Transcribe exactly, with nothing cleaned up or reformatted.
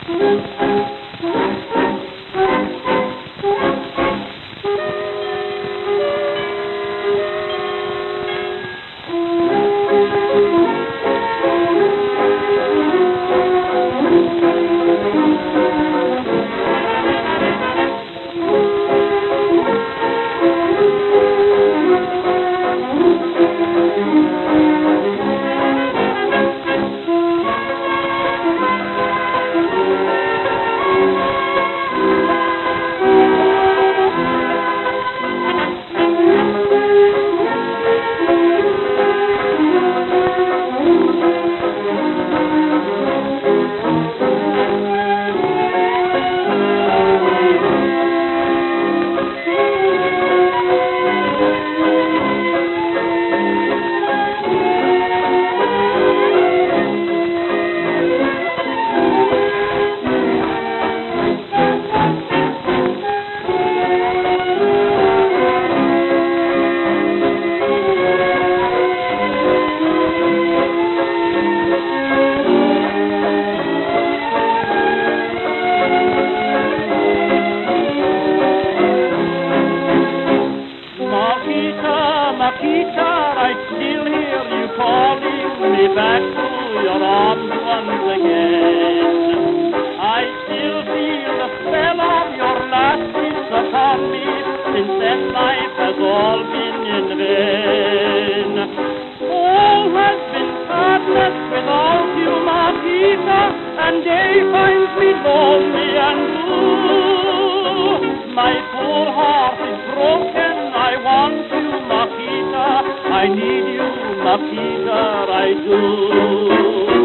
Makita, I still hear you calling me back to your arms once again. I still feel the spell of your last kiss upon me. Since then life has all been in vain. All has been sadness without you, Makita, and day finds me lonely and blue. My poor heart is broken, I want you, Makita, I need you, Makita, I do.